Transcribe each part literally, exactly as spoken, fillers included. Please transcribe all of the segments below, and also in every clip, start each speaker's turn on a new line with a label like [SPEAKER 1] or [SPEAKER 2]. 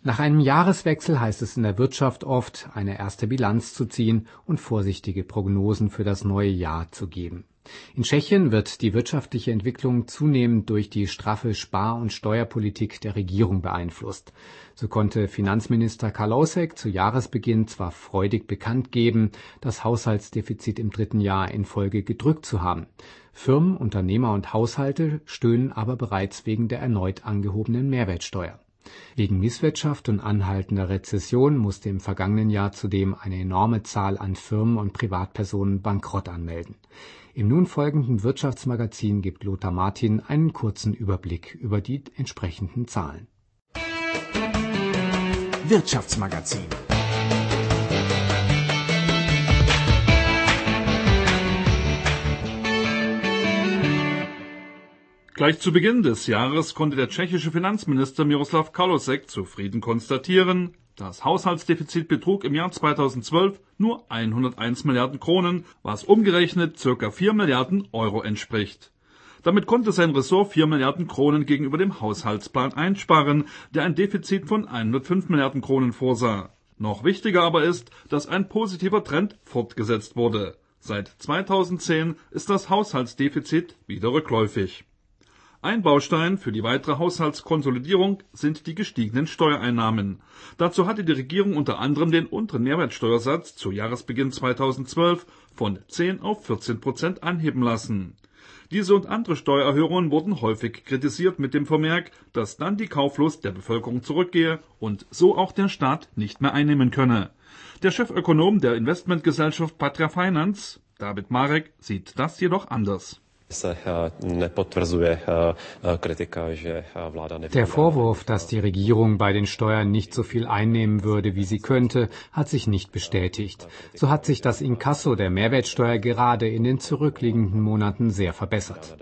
[SPEAKER 1] Nach einem Jahreswechsel heißt es in der Wirtschaft oft, eine erste Bilanz zu ziehen und vorsichtige Prognosen für das neue Jahr zu geben. In Tschechien wird die wirtschaftliche Entwicklung zunehmend durch die straffe Spar- und Steuerpolitik der Regierung beeinflusst. So konnte Finanzminister Kalousek zu Jahresbeginn zwar freudig bekannt geben, das Haushaltsdefizit im dritten Jahr in Folge gedrückt zu haben. Firmen, Unternehmer und Haushalte stöhnen aber bereits wegen der erneut angehobenen Mehrwertsteuer. Wegen Misswirtschaft und anhaltender Rezession musste im vergangenen Jahr zudem eine enorme Zahl an Firmen und Privatpersonen Bankrott anmelden. Im nun folgenden Wirtschaftsmagazin gibt Lothar Martin einen kurzen Überblick über die entsprechenden Zahlen.
[SPEAKER 2] Wirtschaftsmagazin.
[SPEAKER 3] Gleich zu Beginn des Jahres konnte der tschechische Finanzminister Miroslav Kalousek zufrieden konstatieren, das Haushaltsdefizit betrug im Jahr zweitausendzwölf nur hunderteins Milliarden Kronen, was umgerechnet ca. vier Milliarden Euro entspricht. Damit konnte sein Ressort vier Milliarden Kronen gegenüber dem Haushaltsplan einsparen, der ein Defizit von hundertfünf Milliarden Kronen vorsah. Noch wichtiger aber ist, dass ein positiver Trend fortgesetzt wurde. Seit zweitausendzehn ist das Haushaltsdefizit wieder rückläufig. Ein Baustein für die weitere Haushaltskonsolidierung sind die gestiegenen Steuereinnahmen. Dazu hatte die Regierung unter anderem den unteren Mehrwertsteuersatz zu Jahresbeginn zweitausendzwölf von zehn auf vierzehn Prozent anheben lassen. Diese und andere Steuererhöhungen wurden häufig kritisiert mit dem Vermerk, dass dann die Kauflust der Bevölkerung zurückgehe und so auch der Staat nicht mehr einnehmen könne. Der Chefökonom der Investmentgesellschaft Patria Finance, David Marek, sieht das jedoch anders.
[SPEAKER 1] Der Vorwurf, dass die Regierung bei den Steuern nicht so viel einnehmen würde, wie sie könnte, hat sich nicht bestätigt. So hat sich das Inkasso der Mehrwertsteuer gerade in den zurückliegenden Monaten sehr verbessert.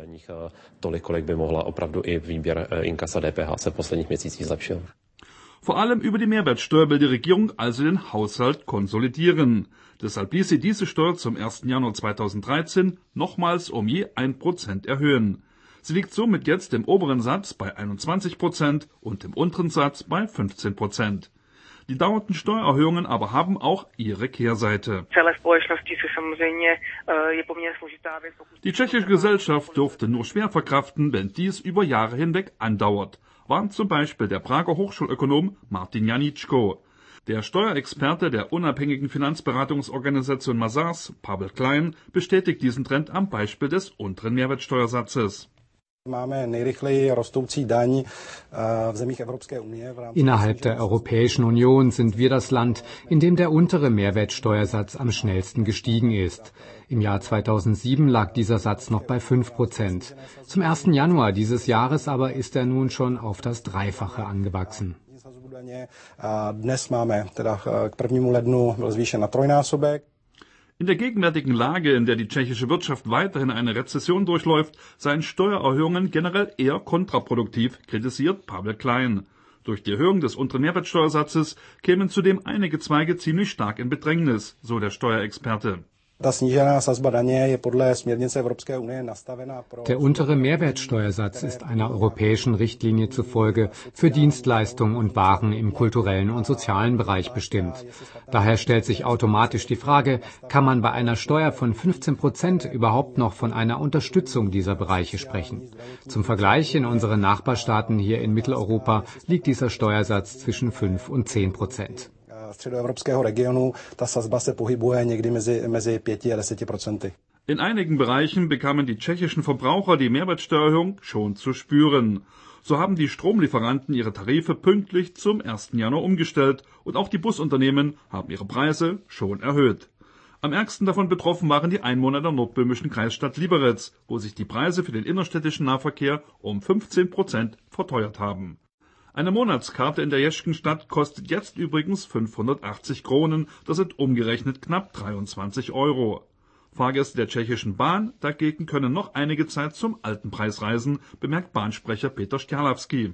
[SPEAKER 3] Vor allem über die Mehrwertsteuer will die Regierung also den Haushalt konsolidieren. Deshalb ließ sie diese Steuer zum ersten Januar zweitausenddreizehn nochmals um je ein Prozent erhöhen. Sie liegt somit jetzt im oberen Satz bei einundzwanzig Prozent und im unteren Satz bei fünfzehn Prozent. Die dauernden Steuererhöhungen aber haben auch ihre Kehrseite. Die tschechische Gesellschaft dürfte nur schwer verkraften, wenn dies über Jahre hinweg andauert, warnt zum Beispiel der Prager Hochschulökonom Martin Janíčko. Der Steuerexperte der unabhängigen Finanzberatungsorganisation Mazars, Pavel Klein, bestätigt diesen Trend am Beispiel des unteren Mehrwertsteuersatzes.
[SPEAKER 1] Innerhalb der Europäischen Union sind wir das Land, in dem der untere Mehrwertsteuersatz am schnellsten gestiegen ist. Im Jahr zweitausendsieben lag dieser Satz noch bei fünf Prozent. Zum ersten Januar dieses Jahres aber ist er nun schon auf das Dreifache angewachsen.
[SPEAKER 3] In der gegenwärtigen Lage, in der die tschechische Wirtschaft weiterhin eine Rezession durchläuft, seien Steuererhöhungen generell eher kontraproduktiv, kritisiert Pavel Klein. Durch die Erhöhung des unteren Mehrwertsteuersatzes kämen zudem einige Zweige ziemlich stark in Bedrängnis, so der Steuerexperte.
[SPEAKER 1] Der untere Mehrwertsteuersatz ist einer europäischen Richtlinie zufolge für Dienstleistungen und Waren im kulturellen und sozialen Bereich bestimmt. Daher stellt sich automatisch die Frage, kann man bei einer Steuer von fünfzehn Prozent überhaupt noch von einer Unterstützung dieser Bereiche sprechen? Zum Vergleich, in unseren Nachbarstaaten hier in Mitteleuropa liegt dieser Steuersatz zwischen fünf und zehn Prozent.
[SPEAKER 3] In einigen Bereichen bekamen die tschechischen Verbraucher die Mehrwertsteuererhöhung schon zu spüren. So haben die Stromlieferanten ihre Tarife pünktlich zum ersten Januar umgestellt und auch die Busunternehmen haben ihre Preise schon erhöht. Am ärgsten davon betroffen waren die Einwohner der nordböhmischen Kreisstadt Liberec, wo sich die Preise für den innerstädtischen Nahverkehr um fünfzehn Prozent verteuert haben. Eine Monatskarte in der Jeschkenstadt kostet jetzt übrigens fünfhundertachtzig Kronen, das sind umgerechnet knapp dreiundzwanzig Euro. Fahrgäste der tschechischen Bahn dagegen können noch einige Zeit zum alten Preis reisen, bemerkt Bahnsprecher Peter Sterlavský.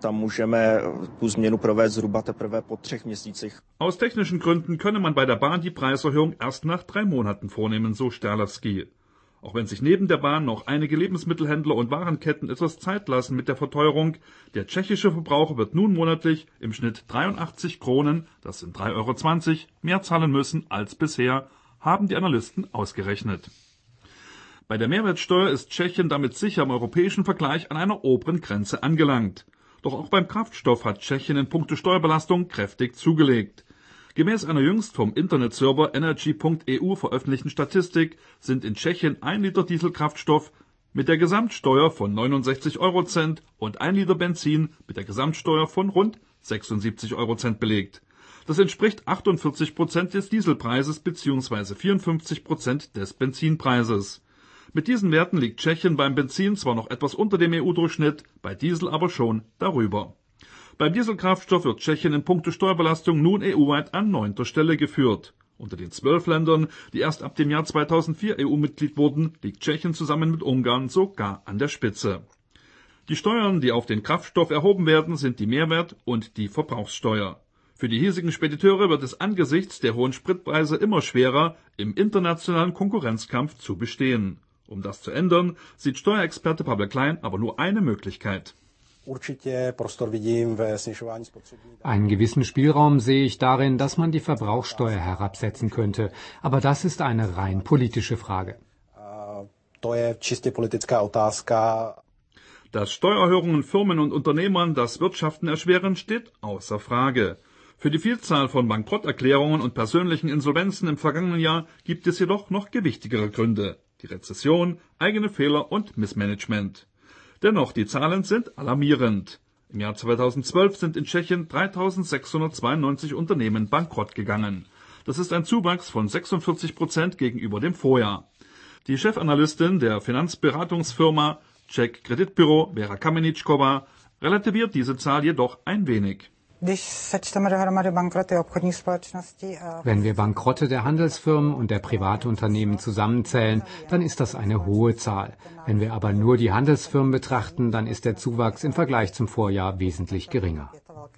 [SPEAKER 3] Aus technischen Gründen könne man bei der Bahn die Preiserhöhung erst nach drei Monaten vornehmen, so Sterlavský. Auch wenn sich neben der Bahn noch einige Lebensmittelhändler und Warenketten etwas Zeit lassen mit der Verteuerung, der tschechische Verbraucher wird nun monatlich im Schnitt dreiundachtzig Kronen, das sind drei Euro zwanzig, mehr zahlen müssen als bisher, haben die Analysten ausgerechnet. Bei der Mehrwertsteuer ist Tschechien damit sicher im europäischen Vergleich an einer oberen Grenze angelangt. Doch auch beim Kraftstoff hat Tschechien in puncto Steuerbelastung kräftig zugelegt. Gemäß einer jüngst vom Internetserver energy punkt e u veröffentlichten Statistik sind in Tschechien ein Liter Dieselkraftstoff mit der Gesamtsteuer von neunundsechzig Eurocent und ein Liter Benzin mit der Gesamtsteuer von rund sechsundsiebzig Eurocent belegt. Das entspricht achtundvierzig Prozent des Dieselpreises bzw. vierundfünfzig Prozent des Benzinpreises. Mit diesen Werten liegt Tschechien beim Benzin zwar noch etwas unter dem E U-Durchschnitt, bei Diesel aber schon darüber. Beim Dieselkraftstoff wird Tschechien in puncto Steuerbelastung nun E U-weit an neunter Stelle geführt. Unter den zwölf Ländern, die erst ab dem Jahr zweitausendvier E U-Mitglied wurden, liegt Tschechien zusammen mit Ungarn sogar an der Spitze. Die Steuern, die auf den Kraftstoff erhoben werden, sind die Mehrwert- und die Verbrauchssteuer. Für die hiesigen Spediteure wird es angesichts der hohen Spritpreise immer schwerer, im internationalen Konkurrenzkampf zu bestehen. Um das zu ändern, sieht Steuerexperte Pavel Klein aber nur eine Möglichkeit.
[SPEAKER 1] Einen gewissen Spielraum sehe ich darin, dass man die Verbrauchssteuer herabsetzen könnte. Aber das ist eine rein politische Frage.
[SPEAKER 3] Dass Steuererhöhungen Firmen und Unternehmern das Wirtschaften erschweren, steht außer Frage. Für die Vielzahl von Bankrotterklärungen und persönlichen Insolvenzen im vergangenen Jahr gibt es jedoch noch gewichtigere Gründe. Die Rezession, eigene Fehler und Missmanagement. Dennoch, die Zahlen sind alarmierend. Im Jahr zweitausendzwölf sind in Tschechien dreitausendsechshundertzweiundneunzig Unternehmen bankrott gegangen. Das ist ein Zuwachs von sechsundvierzig Prozent gegenüber dem Vorjahr. Die Chefanalystin der Finanzberatungsfirma Czech Kreditbüro, Vera Kameničková, relativiert diese Zahl jedoch ein wenig.
[SPEAKER 1] Wenn wir Bankrotte der Handelsfirmen und der Privatunternehmen zusammenzählen, dann ist das eine hohe Zahl. Wenn wir aber nur die Handelsfirmen betrachten, dann ist der Zuwachs im Vergleich zum Vorjahr wesentlich geringer.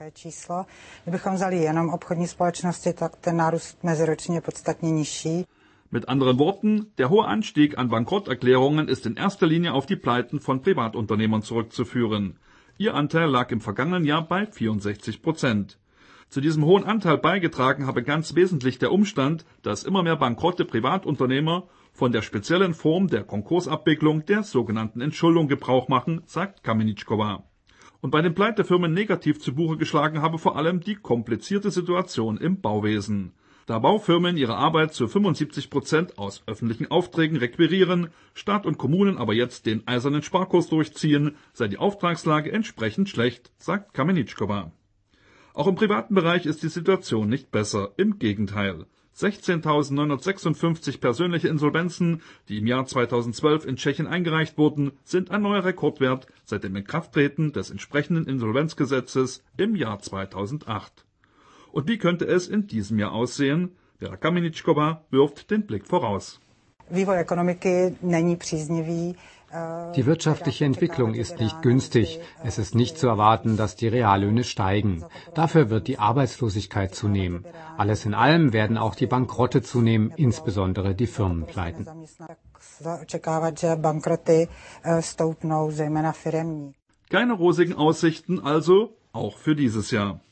[SPEAKER 3] Mit anderen Worten, der hohe Anstieg an Bankrotterklärungen ist in erster Linie auf die Pleiten von Privatunternehmern zurückzuführen. Ihr Anteil lag im vergangenen Jahr bei vierundsechzig Prozent. Zu diesem hohen Anteil beigetragen habe ganz wesentlich der Umstand, dass immer mehr bankrotte Privatunternehmer von der speziellen Form der Konkursabwicklung, der sogenannten Entschuldung, Gebrauch machen, sagt Kameničková. Und bei den Pleitefirmen negativ zu Buche geschlagen habe vor allem die komplizierte Situation im Bauwesen. Da Baufirmen ihre Arbeit zu fünfundsiebzig Prozent aus öffentlichen Aufträgen requirieren, Staat und Kommunen aber jetzt den eisernen Sparkurs durchziehen, sei die Auftragslage entsprechend schlecht, sagt Kameničková. Auch im privaten Bereich ist die Situation nicht besser, im Gegenteil. sechzehntausendneunhundertsechsundfünfzig persönliche Insolvenzen, die im Jahr zweitausendzwölf in Tschechien eingereicht wurden, sind ein neuer Rekordwert seit dem Inkrafttreten des entsprechenden Insolvenzgesetzes im Jahr zweitausendacht. Und wie könnte es in diesem Jahr aussehen? Vera Kameničková wirft den Blick voraus.
[SPEAKER 1] Die wirtschaftliche Entwicklung ist nicht günstig. Es ist nicht zu erwarten, dass die Reallöhne steigen. Dafür wird die Arbeitslosigkeit zunehmen. Alles in allem werden auch die Bankrotte zunehmen, insbesondere die Firmenpleiten.
[SPEAKER 3] Keine rosigen Aussichten also, auch für dieses Jahr.